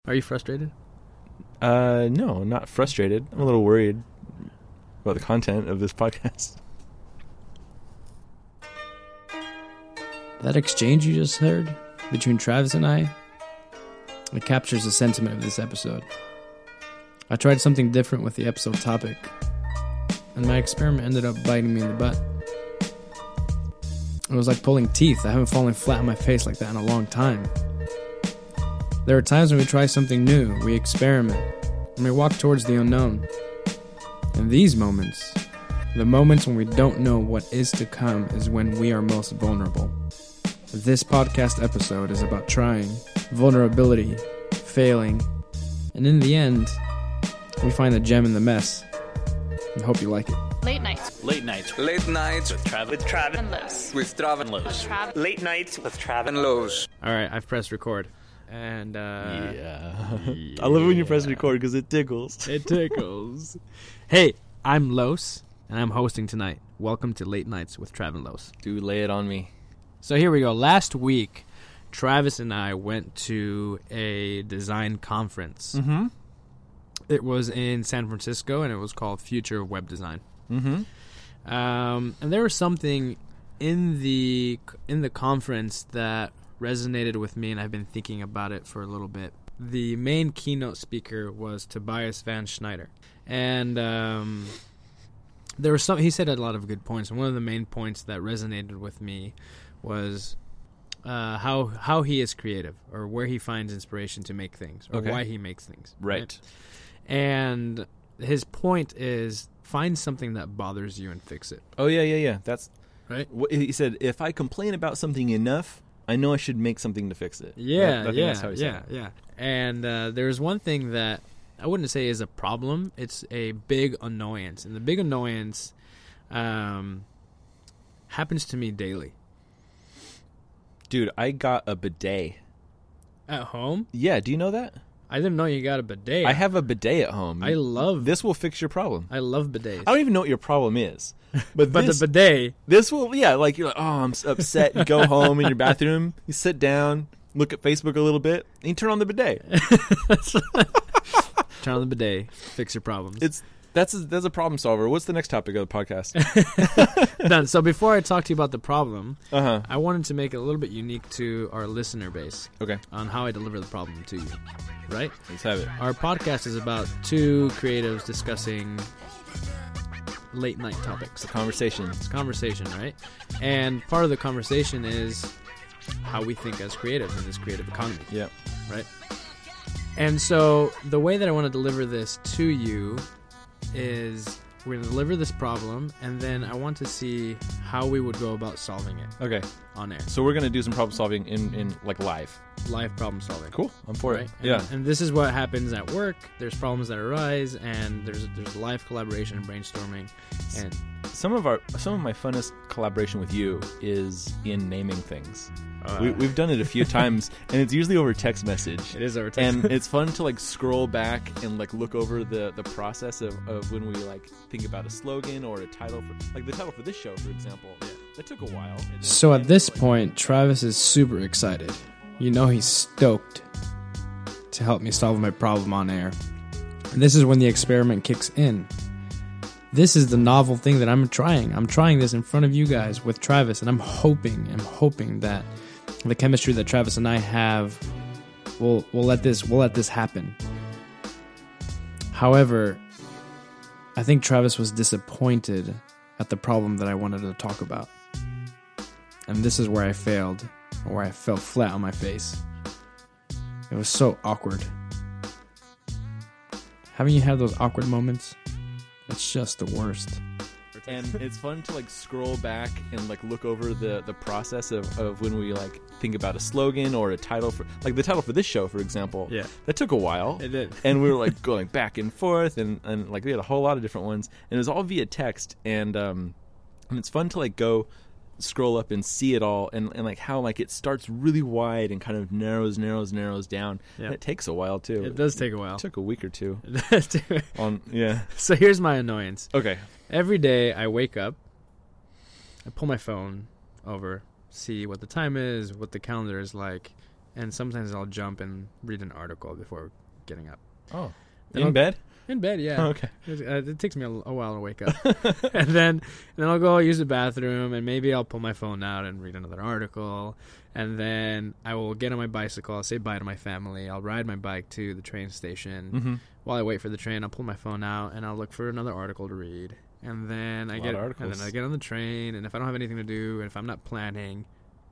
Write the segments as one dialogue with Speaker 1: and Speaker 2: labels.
Speaker 1: Are you frustrated?
Speaker 2: No, not frustrated. I'm a little worried about the content of this podcast.
Speaker 1: That exchange you just heard between Travis and I, it captures the sentiment of this episode. I tried something different with the episode topic, and my experiment ended up biting me in the butt. It was like pulling teeth. I haven't fallen flat on my face like that in a long time. There are times when we try something new, we experiment, and we walk towards the unknown. And these moments, the moments when we don't know what is to come, is when we are most vulnerable. This podcast episode is about trying, vulnerability, failing, and in the end, we find the gem in the mess. I hope you like it.
Speaker 3: Late nights.
Speaker 4: Late nights.
Speaker 5: Late nights
Speaker 4: with Trav.
Speaker 3: And Los.
Speaker 5: with Trav and
Speaker 4: Los.
Speaker 5: Late nights with Trav and Los.
Speaker 1: All right, I've pressed record. And,
Speaker 2: Yeah. I love it when you press record because it tickles.
Speaker 1: It tickles. Hey, I'm Los, and I'm hosting tonight. Welcome to Late Nights with Trav and Los.
Speaker 2: Dude, lay it on me.
Speaker 1: So here we go. Last week, Travis and I went to a design conference.
Speaker 2: Mm-hmm.
Speaker 1: It was in San Francisco, and it was called Future of Web Design.
Speaker 2: Mm-hmm.
Speaker 1: And there was something in the conference that resonated with me, and I've been thinking about it for a little bit. The main keynote speaker was Tobias Van Schneider, and there was he said a lot of good points, and one of the main points that resonated with me was how he is creative, or where he finds inspiration to make things, or why he makes things.
Speaker 2: Right.
Speaker 1: And his point is, find something that bothers you and fix it.
Speaker 2: Oh, yeah. That's
Speaker 1: right.
Speaker 2: He said, if I complain about something enough, I know I should make something to fix it.
Speaker 1: Yeah,
Speaker 2: I think that's how he said it.
Speaker 1: yeah. And there's one thing that I wouldn't say is a problem. It's a big annoyance. And the big annoyance happens to me daily.
Speaker 2: Dude, I got a bidet.
Speaker 1: At home?
Speaker 2: Yeah, do you know that?
Speaker 1: I didn't know you got a bidet.
Speaker 2: I have a bidet at home.
Speaker 1: I love
Speaker 2: This will fix your problem.
Speaker 1: I love bidets.
Speaker 2: I don't even know what your problem is. But
Speaker 1: the bidet.
Speaker 2: This will, like, you're like, oh, I'm upset. You go home in your bathroom, you sit down, look at Facebook a little bit, and you turn on the bidet.
Speaker 1: Turn on the bidet. Fix your problems.
Speaker 2: That's a problem solver. What's the next topic of the podcast?
Speaker 1: Done. So before I talk to you about the problem,
Speaker 2: Uh-huh.
Speaker 1: I wanted to make it a little bit unique to our listener base.
Speaker 2: Okay.
Speaker 1: On how I deliver the problem to you. Right?
Speaker 2: Let's have it.
Speaker 1: Our podcast is about two creatives discussing late night topics.
Speaker 2: Conversation.
Speaker 1: It's conversation, right? And part of the conversation is how we think as creatives in this creative economy.
Speaker 2: Yeah.
Speaker 1: Right? And so the way that I want to deliver this to you is we're going to deliver this problem, and then I want to see how we would go about solving it
Speaker 2: Okay.
Speaker 1: on air.
Speaker 2: So we're going to do some problem solving in like live.
Speaker 1: Live problem solving.
Speaker 2: Cool. I'm for
Speaker 1: Right?
Speaker 2: it. Yeah.
Speaker 1: And this is what happens at work. There's problems that arise, and there's live collaboration and brainstorming. And
Speaker 2: Some of my funnest collaboration with you is in naming things. We've done it a few times, and it's usually over text message.
Speaker 1: it is over text.
Speaker 2: And it's fun to like scroll back and like look over the process of when we like think about a slogan or a title for like the title for this show, for example. Yeah. That took a while.
Speaker 1: So at this point, Travis is super excited. You know he's stoked to help me solve my problem on air. And this is when the experiment kicks in. This is the novel thing that I'm trying. I'm trying this in front of you guys with Travis, and I'm hoping that the chemistry that Travis and I have will let this happen. However, I think Travis was disappointed at the problem that I wanted to talk about. And this is where I failed, or where I fell flat on my face. It was so awkward. Haven't you had those awkward moments? It's just the worst.
Speaker 2: And it's fun to like scroll back and like look over the process of when we like think about a slogan or a title for like the title for this show, for example.
Speaker 1: Yeah.
Speaker 2: That took a while.
Speaker 1: It did.
Speaker 2: And we were like going back and forth and like we had a whole lot of different ones, and it was all via text, and it's fun to like go scroll up and see it all, and like how like it starts really wide and kind of narrows down.
Speaker 1: Yeah.
Speaker 2: And it takes a while too.
Speaker 1: It does take a while.
Speaker 2: It took a week or two.
Speaker 1: It does too.
Speaker 2: Yeah.
Speaker 1: So here's my annoyance.
Speaker 2: Okay.
Speaker 1: Every day I wake up, I pull my phone over, see what the time is, what the calendar is like, and sometimes I'll jump and read an article before getting up.
Speaker 2: Oh,
Speaker 1: Then
Speaker 2: in
Speaker 1: I'll-
Speaker 2: bed?
Speaker 1: In bed, yeah.
Speaker 2: Oh, okay.
Speaker 1: It takes me a while to wake up. and then I'll go use the bathroom, and maybe I'll pull my phone out and read another article. And then I will get on my bicycle. I'll say bye to my family. I'll ride my bike to the train station.
Speaker 2: Mm-hmm.
Speaker 1: While I wait for the train, I'll pull my phone out, and I'll look for another article to read. And then I get on the train, and if I don't have anything to do, and if I'm not planning,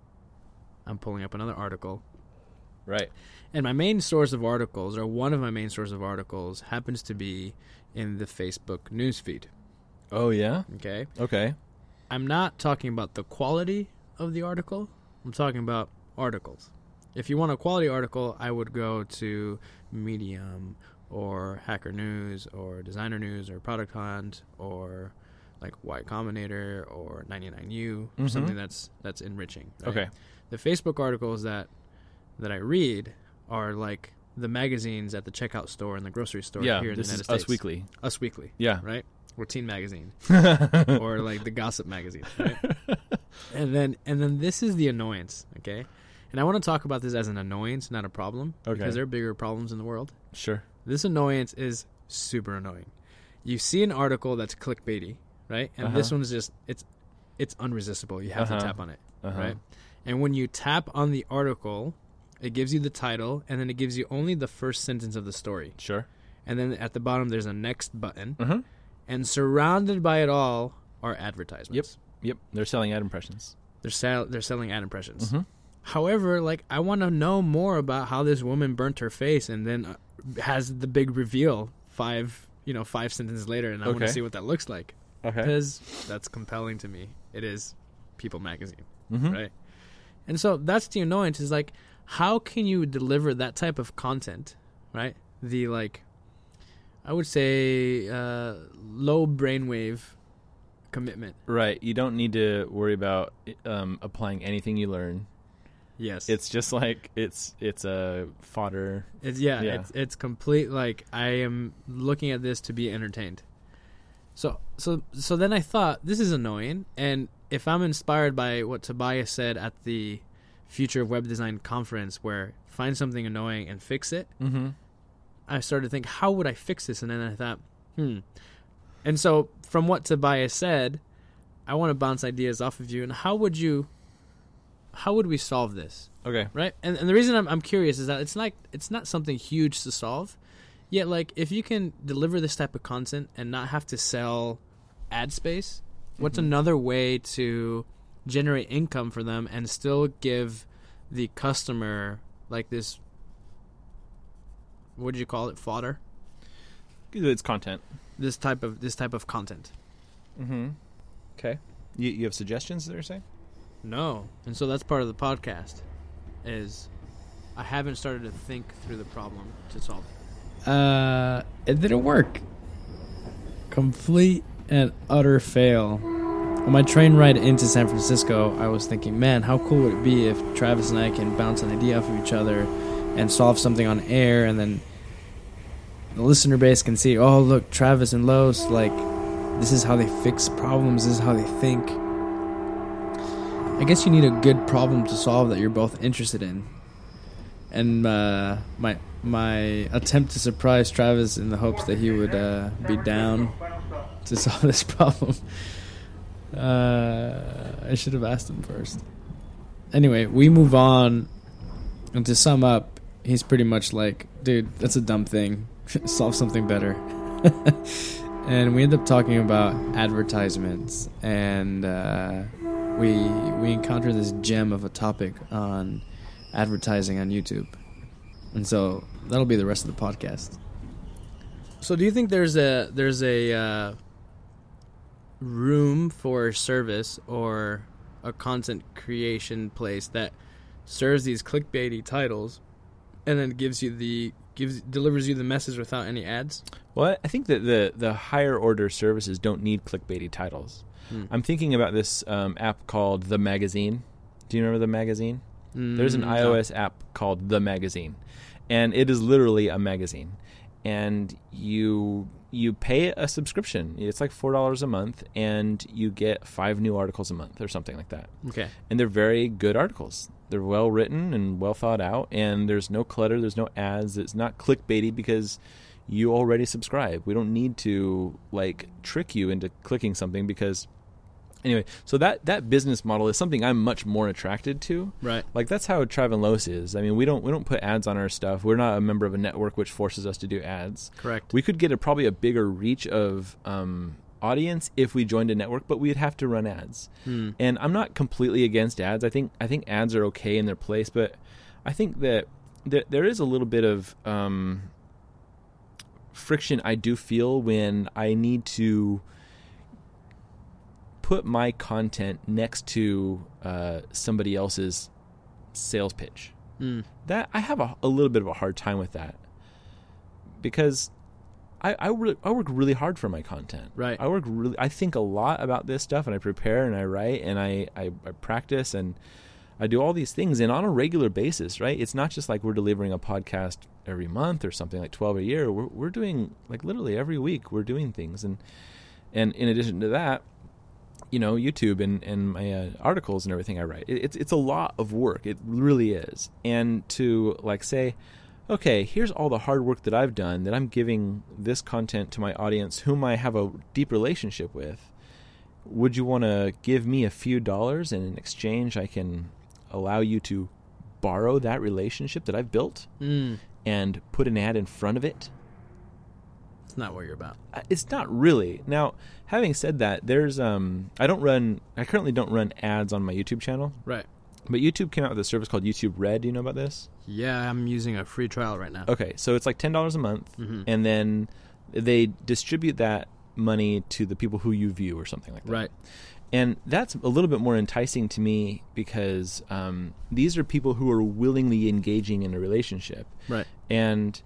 Speaker 1: I'm pulling up another article.
Speaker 2: Right.
Speaker 1: And my main source of articles, or one of my main sources of articles, happens to be in the Facebook newsfeed.
Speaker 2: Oh, yeah?
Speaker 1: Okay?
Speaker 2: Okay.
Speaker 1: I'm not talking about the quality of the article. I'm talking about articles. If you want a quality article, I would go to Medium or Hacker News or Designer News or Product Hunt or like Y Combinator or 99U, or something that's enriching. Right?
Speaker 2: Okay.
Speaker 1: The Facebook articles that I read are like the magazines at the checkout store in the grocery store here in the United
Speaker 2: this is
Speaker 1: States.
Speaker 2: Us Weekly.
Speaker 1: Us Weekly.
Speaker 2: Yeah.
Speaker 1: Right? Or Teen Magazine. Or like the Gossip Magazine. Right? and then this is the annoyance, okay? And I want to talk about this as an annoyance, not a problem.
Speaker 2: Okay.
Speaker 1: Because there are bigger problems in the world.
Speaker 2: Sure.
Speaker 1: This annoyance is super annoying. You see an article that's clickbaity, right? And this one's just it's unresistible. You have to tap on it, right? And when you tap on the article, it gives you the title, and then it gives you only the first sentence of the story.
Speaker 2: Sure.
Speaker 1: And then at the bottom, there's a next button.
Speaker 2: Uh-huh.
Speaker 1: And surrounded by it all are advertisements.
Speaker 2: Yep. They're selling ad impressions.
Speaker 1: They're selling ad impressions.
Speaker 2: Mm-hmm.
Speaker 1: However, like, I want to know more about how this woman burnt her face and then has the big reveal 5 sentences later, and I want to see what that looks like.
Speaker 2: Okay.
Speaker 1: Because that's compelling to me. It is People Magazine,
Speaker 2: Mm-hmm.
Speaker 1: right? And so that's the annoyance, is like, how can you deliver that type of content, right? The, like, I would say low brainwave commitment.
Speaker 2: Right. You don't need to worry about applying anything you learn.
Speaker 1: Yes.
Speaker 2: It's just like it's a fodder.
Speaker 1: It's complete, like, I am looking at this to be entertained. So then I thought, this is annoying, and if I'm inspired by what Tobias said at the Future of Web Design conference, where find something annoying and fix it, I started to think, how would I fix this? And then I thought, And so from what Tobias said, I want to bounce ideas off of you. And how would we solve this?
Speaker 2: Okay.
Speaker 1: Right? And the reason I'm curious is that it's not something huge to solve. Yet, like, if you can deliver this type of content and not have to sell ad space, what's another way to generate income for them and still give the customer, like, this, what did you call it, fodder?
Speaker 2: It's content.
Speaker 1: This type of content.
Speaker 2: Mm-hmm. Okay. You have suggestions that you're saying?
Speaker 1: No. And so that's part of the podcast, is I haven't started to think through the problem to solve it.
Speaker 3: It didn't work. Complete and utter fail. On my train ride into San Francisco, I was thinking, man, how cool would it be if Travis and I can bounce an idea off of each other and solve something on air, and then the listener base can see, oh, look, Travis and Los, like, this is how they fix problems, this is how they think. I guess you need a good problem to solve that you're both interested in. And my attempt to surprise Travis in the hopes that he would be down to solve this problem. I should have asked him first. Anyway, we move on. And to sum up, he's pretty much like, dude, that's a dumb thing. Solve something better. And we end up talking about advertisements. And we encounter this gem of a topic on advertising on YouTube. And so that'll be the rest of the podcast.
Speaker 1: So do you think there's a room for a service or a content creation place that serves these clickbaity titles and then delivers you the message without any ads?
Speaker 2: Well, I think that the higher order services don't need clickbaity titles. I'm thinking about this app called The Magazine. Do you remember The Magazine? There's an iOS app called The Magazine, and it is literally a magazine. And you you pay a subscription. It's like $4 a month, and you get 5 new articles a month or something like that.
Speaker 3: Okay.
Speaker 2: And they're very good articles. They're well written and well thought out, and there's no clutter, there's no ads. It's not clickbaity because you already subscribe. We don't need to like trick you into clicking something because anyway, so that business model is something I'm much more attracted to.
Speaker 3: Right.
Speaker 2: Like that's how Trav and Los is. I mean, we don't put ads on our stuff. We're not a member of a network which forces us to do ads.
Speaker 3: Correct.
Speaker 2: We could get probably a bigger reach of audience if we joined a network, but we'd have to run ads. And I'm not completely against ads. I think ads are okay in their place, but I think that there is a little bit of friction I do feel when I need to put my content next to somebody else's sales pitch. That I have a little bit of a hard time with that because I work really hard for my content.
Speaker 3: Right.
Speaker 2: I think a lot about this stuff, and I prepare and I write and I practice and I do all these things, and on a regular basis, right? It's not just like we're delivering a podcast every month or something, like 12 a year. We're doing like literally every week we're doing things, and in addition to that, you know, YouTube and my articles and everything I write. It's a lot of work. It really is. And to like say, okay, here's all the hard work that I've done, that I'm giving this content to my audience whom I have a deep relationship with. Would you want to give me a few dollars, and in exchange I can allow you to borrow that relationship that I've built and put an ad in front of it?
Speaker 3: It's not what you're about.
Speaker 2: It's not really. Now, having said that, there's I currently don't run ads on my YouTube channel.
Speaker 3: Right.
Speaker 2: But YouTube came out with a service called YouTube Red. Do you know about this?
Speaker 3: Yeah, I'm using a free trial right now.
Speaker 2: Okay, so it's like $10 a month, and then they distribute that money to the people who you view or something like that.
Speaker 3: Right.
Speaker 2: And that's a little bit more enticing to me because these are people who are willingly engaging in a relationship.
Speaker 3: Right.
Speaker 2: And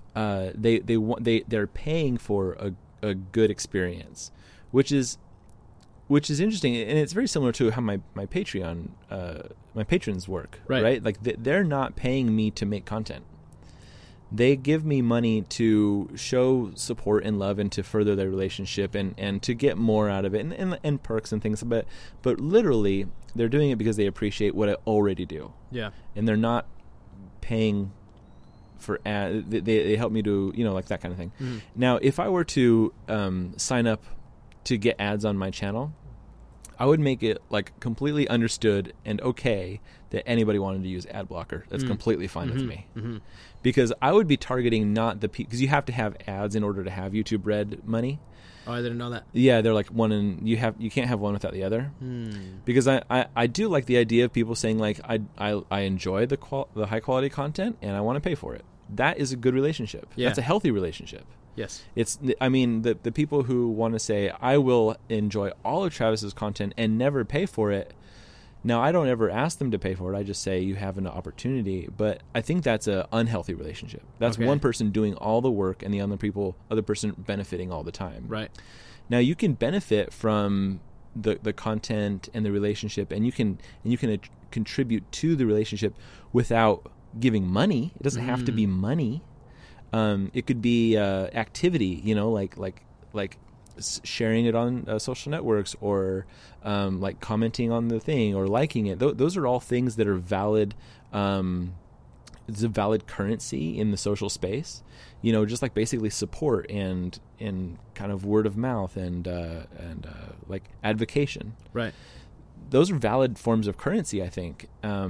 Speaker 2: they're paying for a good experience, which is interesting, and it's very similar to how my Patreon my patrons work. Right? Like they're not paying me to make content. They give me money to show support and love and to further their relationship and to get more out of it and perks and things. But literally, they're doing it because they appreciate what I already do.
Speaker 3: Yeah.
Speaker 2: And they're not paying for ad. They help me do, you know, like that kind of thing. Now, if I were to sign up to get ads on my channel, I would make it like completely understood and okay that anybody wanted to use ad blocker. That's completely fine with me. Because I would be targeting not the people, because you have to have ads in order to have YouTube Red money.
Speaker 3: Oh, I didn't know that.
Speaker 2: Yeah, they're like one, and you can't have one without the other. Because I do like the idea of people saying like I enjoy the high quality content and I want to pay for it. That is a good relationship.
Speaker 3: Yeah.
Speaker 2: That's a healthy relationship.
Speaker 3: Yes.
Speaker 2: I mean, the people who want to say, I will enjoy all of Travis's content and never pay for it. Now, I don't ever ask them to pay for it. I just say you have an opportunity. But I think that's an unhealthy relationship. That's one person doing all the work and the other person benefiting all the time.
Speaker 3: Right.
Speaker 2: Now, you can benefit from the content and the relationship, and you can contribute to the relationship without giving money. It doesn't have to be money. It could be activity, you know, like sharing it on social networks, or like commenting on the thing or liking it. Those are all things that are valid. It's a valid currency in the social space, you know, just like basically support and kind of word of mouth and like advocation.
Speaker 3: Right.
Speaker 2: Those are valid forms of currency, I think.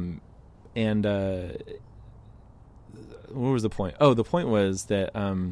Speaker 2: What was the point? Oh, the point was that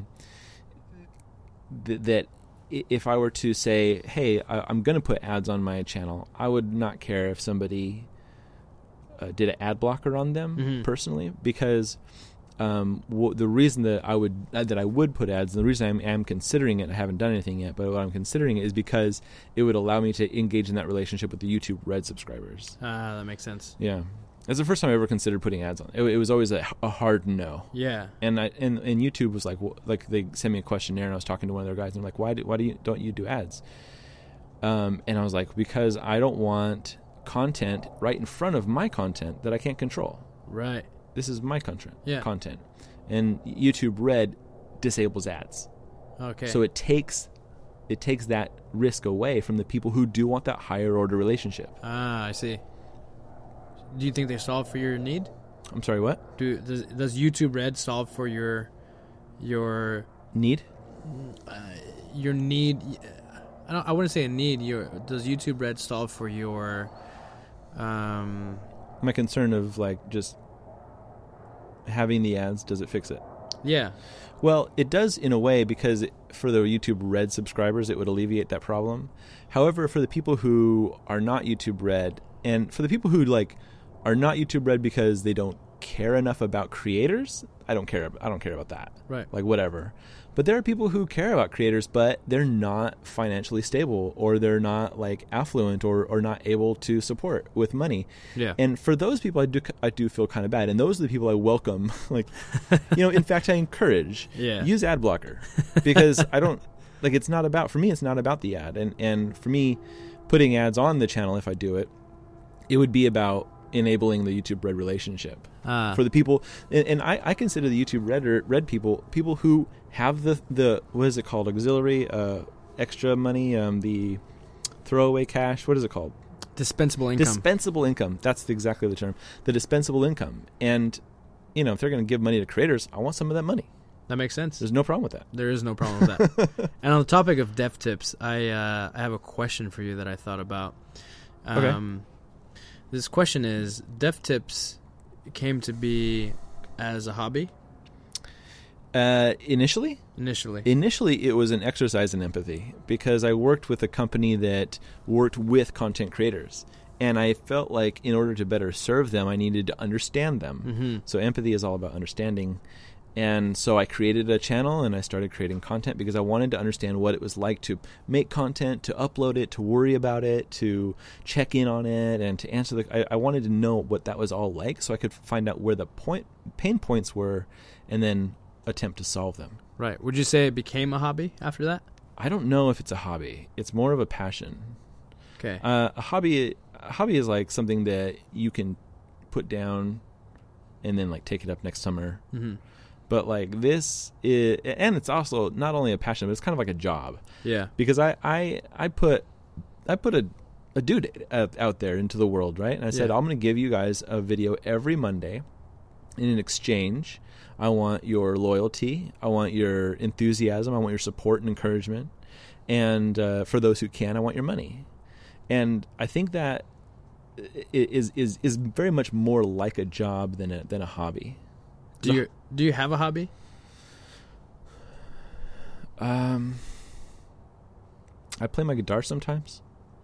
Speaker 2: that if I were to say, hey, I'm going to put ads on my channel, I would not care if somebody did an ad blocker on them personally, because the reason that I would put ads, and the reason I am considering it, I haven't done anything yet, but what I'm considering it is because it would allow me to engage in that relationship with the YouTube Red subscribers.
Speaker 3: That makes sense.
Speaker 2: Yeah. That's the first time I ever considered putting ads on. It was always a hard no.
Speaker 3: Yeah. And
Speaker 2: YouTube was like they sent me a questionnaire, and I was talking to one of their guys, and I'm like, why don't you do ads? And I was like, because I don't want content right in front of my content that I can't control.
Speaker 3: Right.
Speaker 2: This is my content.
Speaker 3: Yeah.
Speaker 2: Content, and YouTube Red disables ads.
Speaker 3: Okay.
Speaker 2: So it takes that risk away from the people who do want that higher order relationship.
Speaker 3: Ah, I see. Do you think they solve for your need?
Speaker 2: I'm sorry, what?
Speaker 3: Does YouTube Red solve for your
Speaker 2: Need?
Speaker 3: need? I wouldn't say a need. Does YouTube Red solve for your
Speaker 2: My concern of like just having the ads, does it fix it?
Speaker 3: Yeah.
Speaker 2: Well, it does in a way, because for the YouTube Red subscribers, it would alleviate that problem. However, for the people who are not YouTube Red, and for the people who like are not YouTube Red because they don't care enough about creators, I don't care about that.
Speaker 3: Right.
Speaker 2: Like whatever. But there are people who care about creators, but they're not financially stable, or they're not like affluent, or not able to support with money.
Speaker 3: Yeah.
Speaker 2: And for those people, I do feel kind of bad. And those are the people I welcome. Like, in fact, I encourage, use ad blocker, because I don't like, it's not about, for me, it's not about the ad. And for me, putting ads on the channel, if I do it, it would be about enabling the YouTube Red relationship for the people, and I consider the YouTube Red people who have the what is it called, auxiliary extra money, the throwaway cash, what is it called?
Speaker 3: Dispensable income.
Speaker 2: That's exactly the term. The dispensable income. And if they're going to give money to creators, I want some of that money.
Speaker 3: That makes sense.
Speaker 2: There's no problem with that.
Speaker 3: There is no problem with that. And on the topic of dev tips, I have a question for you that I thought about.
Speaker 2: Okay.
Speaker 3: This question is, dev tips came to be as a hobby?
Speaker 2: Initially, it was an exercise in empathy, because I worked with a company that worked with content creators, and I felt like in order to better serve them, I needed to understand them.
Speaker 3: Mm-hmm.
Speaker 2: So empathy is all about understanding. And so I created a channel and I started creating content because I wanted to understand what it was like to make content, to upload it, to worry about it, to check in on it, and to answer I wanted to know what that was all like, so I could find out where the pain points were, and then attempt to solve them.
Speaker 3: Right. Would you say it became a hobby after that?
Speaker 2: I don't know if it's a hobby. It's more of a passion.
Speaker 3: Okay.
Speaker 2: A hobby is like something that you can put down and then like take it up next summer.
Speaker 3: Mm-hmm.
Speaker 2: But like this is, and it's also not only a passion, but it's kind of like a job.
Speaker 3: Yeah.
Speaker 2: Because I put a dude out there into the world, right? And I said, I'm going to give you guys a video every Monday. In exchange, I want your loyalty, I want your enthusiasm, I want your support and encouragement, and for those who can, I want your money. And I think that is very much more like a job than a hobby.
Speaker 3: Do you have a hobby?
Speaker 2: I play my guitar sometimes.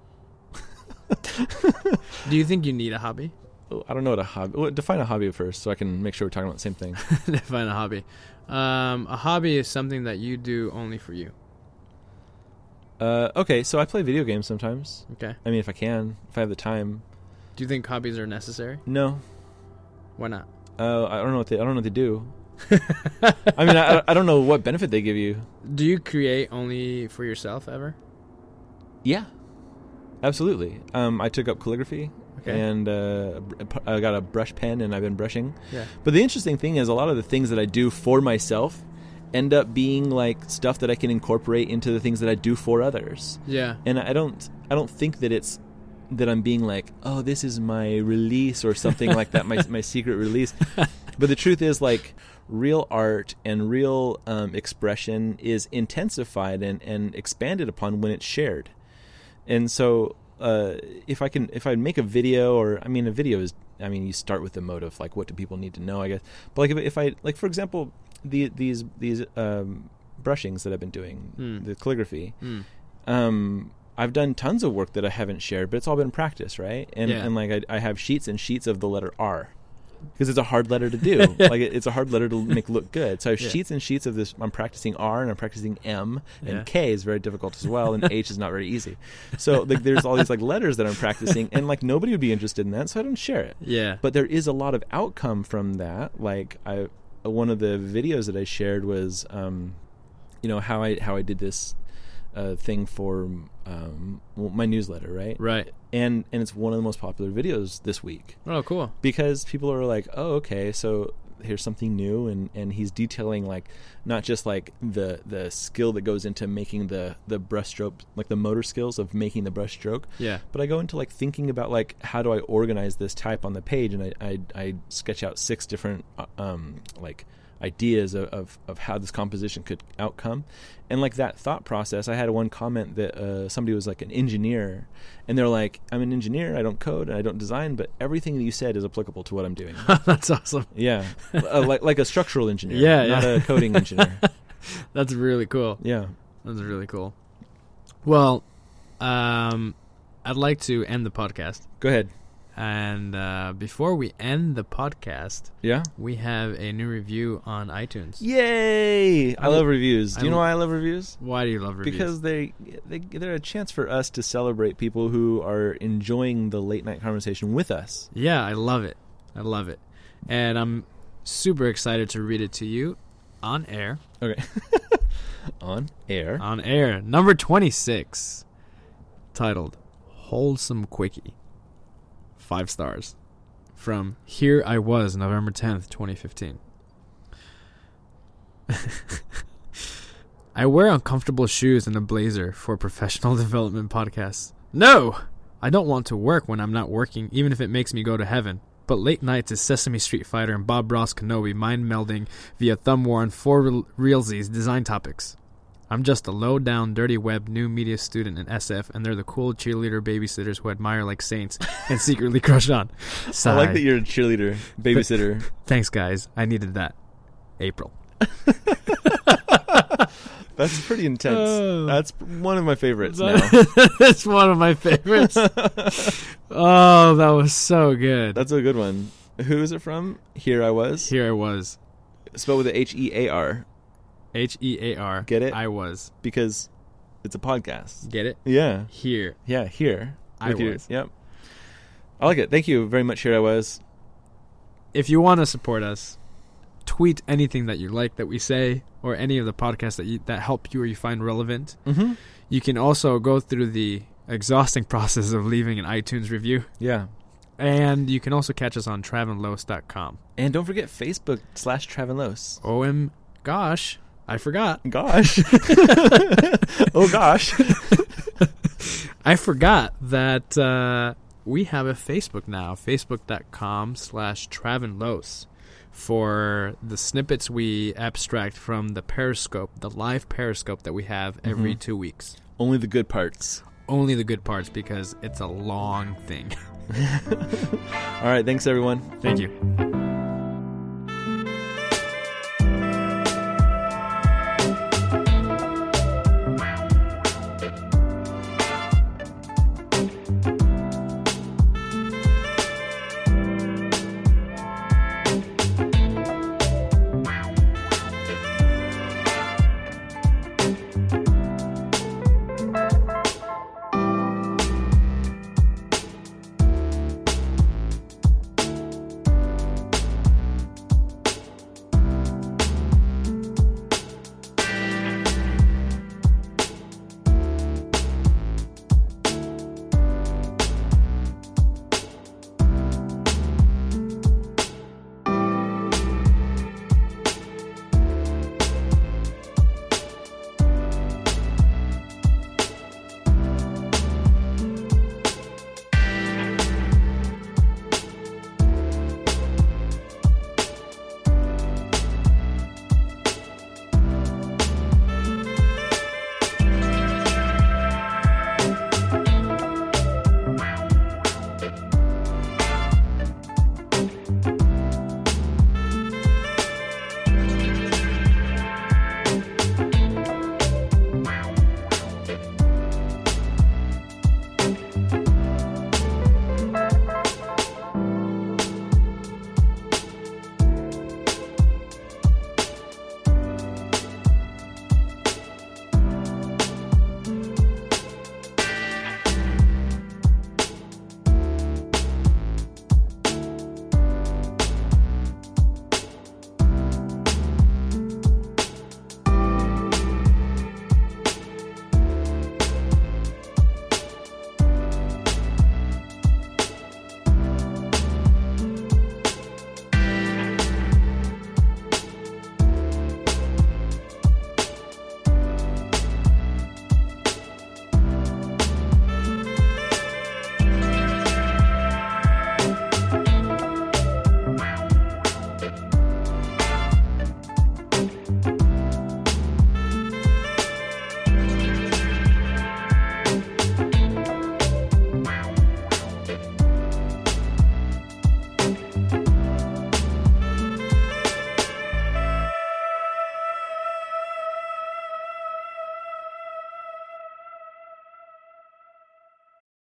Speaker 3: Do you think you need a hobby?
Speaker 2: I don't know what a hobby. Well, define a hobby first, so I can make sure we're talking about the same thing.
Speaker 3: Define a hobby. A hobby is something that you do only for you.
Speaker 2: Okay, so I play video games sometimes.
Speaker 3: Okay.
Speaker 2: I mean, if I have the time.
Speaker 3: Do you think hobbies are necessary?
Speaker 2: No.
Speaker 3: Why not?
Speaker 2: I don't know what they do. I mean, I don't know what benefit they give you.
Speaker 3: Do you create only for yourself ever?
Speaker 2: Yeah, absolutely. I took up calligraphy. Okay. And I got a brush pen, and I've been brushing.
Speaker 3: Yeah.
Speaker 2: But the interesting thing is, a lot of the things that I do for myself end up being like stuff that I can incorporate into the things that I do for others.
Speaker 3: Yeah.
Speaker 2: And I don't think that it's that I'm being like, oh, this is my release or something like that, my secret release. But the truth is, like, real art and real expression is intensified and expanded upon when it's shared. And so if I make a video, or a video is, you start with the motive, like, what do people need to know, I guess. But like if I like, for example, these brushings that I've been doing, the calligraphy. I've done tons of work that I haven't shared, but it's all been practice, right? And like I have sheets and sheets of the letter R, because it's a hard letter to do. Like it's a hard letter to make look good. So I have sheets and sheets of this. I'm practicing R and I'm practicing M, and K is very difficult as well, and H is not very easy. So like there's all these like letters that I'm practicing, and like nobody would be interested in that, so I don't share it.
Speaker 3: Yeah.
Speaker 2: But there is a lot of outcome from that. Like one of the videos that I shared was, how I did this thing for my newsletter, right?
Speaker 3: Right.
Speaker 2: And it's one of the most popular videos this week.
Speaker 3: Oh, cool.
Speaker 2: Because people are like, oh, okay, so here's something new, and he's detailing like not just like the skill that goes into making the brushstroke, like the motor skills of making the brushstroke.
Speaker 3: Yeah.
Speaker 2: But I go into like thinking about like how do I organize this type on the page, and I sketch out 6 different like ideas of how this composition could outcome. And like that thought process, I had one comment that somebody was like an engineer, and they're like, I'm an engineer, I don't code and I don't design, but everything that you said is applicable to what I'm doing.
Speaker 3: That's awesome.
Speaker 2: Yeah. Like a structural engineer,
Speaker 3: Yeah,
Speaker 2: not a coding engineer.
Speaker 3: That's really cool.
Speaker 2: Yeah.
Speaker 3: That's really cool. Well, I'd like to end the podcast.
Speaker 2: Go ahead.
Speaker 3: And before we end the podcast,
Speaker 2: Yeah.
Speaker 3: we have a new review on iTunes.
Speaker 2: Yay! I love reviews. Do you know why I love reviews?
Speaker 3: Why do you love reviews?
Speaker 2: Because they're a chance for us to celebrate people who are enjoying the late night conversation with us.
Speaker 3: Yeah, I love it. I love it. And I'm super excited to read it to you on air.
Speaker 2: Okay. On air.
Speaker 3: On air. Number 26. Titled, Wholesome Quickie. 5 stars. From Here I Was, November 10th, 2015. I wear uncomfortable shoes and a blazer for professional development podcasts. No! I don't want to work when I'm not working, even if it makes me go to heaven. But late nights is Sesame Street Fighter and Bob Ross Kenobi mind-melding via thumb war on 4 realsies design topics. I'm just a low-down, dirty web new media student in SF, and they're the cool cheerleader babysitters who admire like saints and secretly crush on. Sigh.
Speaker 2: I like that you're a cheerleader, babysitter.
Speaker 3: Thanks, guys. I needed that. April.
Speaker 2: That's pretty intense.
Speaker 3: Oh.
Speaker 2: That's one of my favorites now.
Speaker 3: That's one of my favorites. Oh, that was so good.
Speaker 2: That's a good one. Who is it from? Here I Was?
Speaker 3: Here I was.
Speaker 2: Spelled with a H-E-A-R.
Speaker 3: H-E-A-R.
Speaker 2: Get it?
Speaker 3: I was.
Speaker 2: Because it's a podcast.
Speaker 3: Get it?
Speaker 2: Yeah.
Speaker 3: Here.
Speaker 2: Yeah, here.
Speaker 3: I
Speaker 2: With you.
Speaker 3: was.
Speaker 2: Yep. I like it. Thank you very much, Here I Was.
Speaker 3: If you want to support us, tweet anything that you like that we say, or any of the podcasts that help you or you find relevant.
Speaker 2: Mm-hmm.
Speaker 3: You can also go through the exhausting process of leaving an iTunes review.
Speaker 2: Yeah.
Speaker 3: And you can also catch us on travenlos.com.
Speaker 2: And don't forget Facebook/Travenlos.
Speaker 3: Gosh, I forgot.
Speaker 2: Gosh. Oh, gosh.
Speaker 3: I forgot that we have a Facebook now, facebook.com/Travenlos, for the snippets we abstract from the Periscope, the live Periscope that we have every 2 weeks.
Speaker 2: Only the good parts.
Speaker 3: Only the good parts, because it's a long thing.
Speaker 2: All right. Thanks, everyone.
Speaker 3: Thank you.